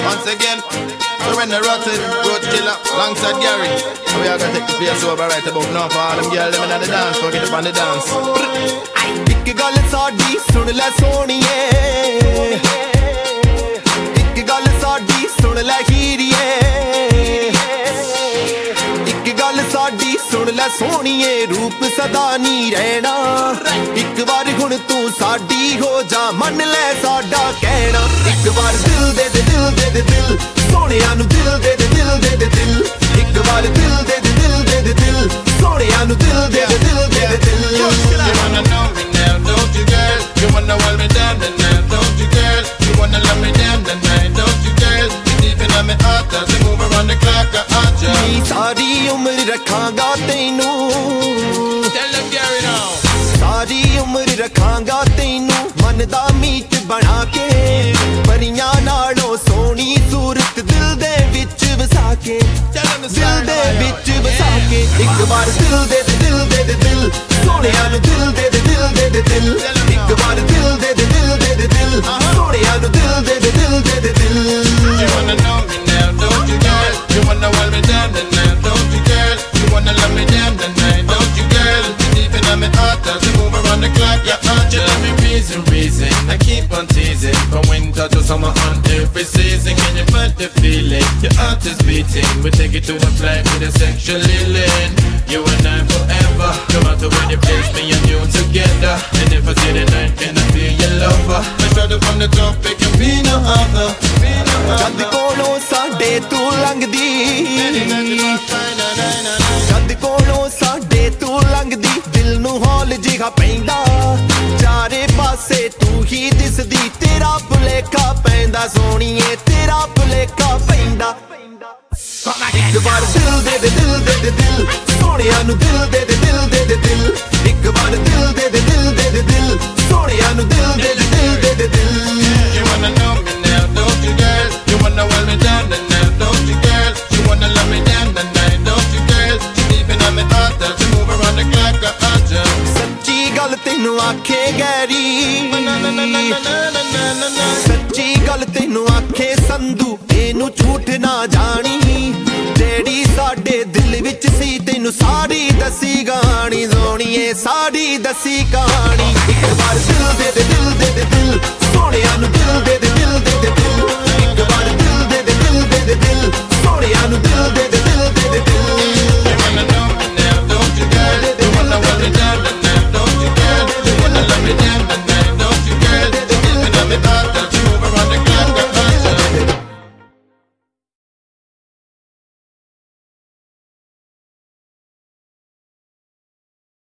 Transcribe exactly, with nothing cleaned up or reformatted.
Once again, Surrender Rotten, Road Killer, alongside Gary. And we are gonna take the place over right about now for all them girls them in the dance, so get up on the dance. ਇੱਕ ਗੱਲ ਸਾਡੀ ਸੁਣ ਲੈ ਸੋਹਣੀਏ, ਇੱਕ ਗੱਲ ਸਾਡੀ ਸੁਣ ਲੈ ਹੀਰੀਏ, ਇੱਕ ਗੱਲ ਸਾਡੀ ਸੁਣ ਲੈ ਸੋਹਣੀਏ, ਰੂਪ ਸਦਾ ਨਹੀਂ ਰਹਿਣਾ, ਇੱਕ ਵਾਰ ਹੁਣ ਤੂੰ ਸਾਡੀ ਹੋ ਜਾ, ਮੰਨ ਲੈ ਸਾਡਾ ਕਹਿਣਾ, ਇੱਕ ਵਾਰ ਦਿਲ ਦੇ ਦੇ ਦਿਲ ਦੇ ਦੇ ਦਿਲ, ਸੋਹਣਿਆਂ ਨੂੰ ਦਿਲ ਦੇ ਦੇ ਦਿਲ ਦੇ ਦੇ ਦਿਲ, ਇੱਕ ਵਾਰ ਦਿਲ ਦੇ ਦੇ ਦਿਲ ਦੇ ਦੇ ਦਿਲ, ਸੋਹਣਿਆਂ ਨੂੰ ਦਿਲ ਦੇ ਦੇ ਦਿਲ ਦੇ ਦੇ ਦਿਲ। You wanna know me now, don't you girl? You wanna hold me down tonight, don't you girl? You wanna love me down tonight, don't you girl? You deep in my heart as we move around the clock, I want you. ਨੀ ਸਾਰੀ ਉਮਰ ਰੱਖਾਂਗਾ ਤੈਨੂੰ, Tell them Gary now. ਸਾਰੀ ਉਮਰ ਰੱਖਾਂਗਾ ਤੈਨੂੰ, ਮਨ ਦਾ ਮੀਤ ਬਣਾ ਕੇ, ਪਰੀਆਂ ਨਾਲੋਂ ਸੋਹਣੀ ਸੂਰਤ ਦਿਲ ਦੇ ਵਿੱਚ ਵਸਾ ਕੇ, ਦਿਲ ਦੇ ਵਿੱਚ ਵਸਾ ਕੇ, ਇੱਕ ਵਾਰ ਦਿਲ ਦੇ ਦੇ ਦਿਲ ਦੇ ਦੇ ਦਿਲ, ਸੋਹਣਿਆਂ ਨੂੰ ਦਿਲ ਦੇ ਦੇ ਦਿਲ ਦੇ ਦੇ ਦਿਲ, ਇੱਕ ਵਾਰ ਦਿਲ ਦੇ ਦੇ ਦਿਲ ਦੇ ਦੇ ਦਿਲ, ਸੋਹਣਿਆਂ ਨੂੰ ਦਿਲ ਦੇ ਦੇ ਦਿਲ ਦੇ ਦੇ ਦਿਲ। You wanna know me now, don't you girl? You wanna hold me down tonight, don't you girl? You wanna love me down tonight, don't you girl? You deep in my heart as we move around the clock, yeah, aren't you? Let me reason, reason, I keep on teasing, from winter to summer on every season. Can you find the feeling? Your heart is beating. We take it to a flight with a sexual healing. You and I forever, no matter when you place me and you together. And if I say the night, can I be your lover? I started from the top, it can be no other, be no ਜਦ other. ਕੋਲੋਂ ਸਾਡੇ ਤੂੰ ਲੰਘਦੀ, ਜਦ ਕੋਲੋਂ ਸਾਡੇ ਤੂੰ ਲੰਘਦੀ, ਦਿਲ ਨੂੰ ਹੌਲ ਜਿਹਾ ਪੈਂਦਾ, ਚਾਰੇ ਪਾਸੇ ਤੂੰ ਹੀ ਦਿਸਦੀ, ਤੇਰਾ ਭੁਲੇਖਾ ਪੈਂਦਾ ਸੋਹਣੀਏ, ਤੇਰਾ ਭੁਲੇਖਾ ਪੈਂਦਾ। ਇੱਕ ਵਾਰ ਦਿਲ ਦੇ ਦੇ ਦਿਲ ਦੇ ਦੇ ਦਿਲ, ਸੋਹਣਿਆਂ ਨੂੰ ਦਿਲ ਦੇ ਦੇ ਦਿਲ ਦੇ ਦੇ ਦਿਲ, ਇੱਕ ਵਾਰ ਦਿਲ ਦੇ ਦੇ ਦਿਲ ਦੇ ਦੇ ਦਿਲ, ਸੋਹਣਿਆਂ ਨੂੰ ਦਿਲ ਦੇ ਦੇ ਦਿਲ ਦੇ ਦੇ ਦਿਲ। You wanna know me now, don't you girl? You wanna hold me down tonight, don't you girl? You wanna love me down tonight, don't you girl? You deep in my heart as we move around the clock, I want you. ਸੱਚੀ ਗੱਲ ਤੈਨੂੰ ਆਖੇ Garry, ਸੱਚੀ ਗੱਲ ਤੈਨੂੰ ਆਖੇ ਸੰਧੂ, ਇਹਨੂੰ ਝੂਠ ਨਾ ਜਾਣੀ, ਜਿਹੜੀ ਸਾਡੇ ਦਿਲ ਵਿੱਚ ਸੀ ਤੈਨੂੰ ਸਾਰੀ ਦੱਸੀ ਕਹਾਣੀ, ਸੋਹਣੀਏ ਸਾਰੀ ਦੱਸੀ ਕਹਾਣੀ, ਇੱਕ ਵਾਰ ਦਿਲ ਦੇ ਦੇ ਦਿਲ ਦੇ ਦੇ ਦਿਲ, ਸੋਹਣਿਆਂ ਨੂੰ ਦਿਲ ਦੇ ਦੇ ਦਿਲ ਦੇ ਦੇ ਦਿਲ।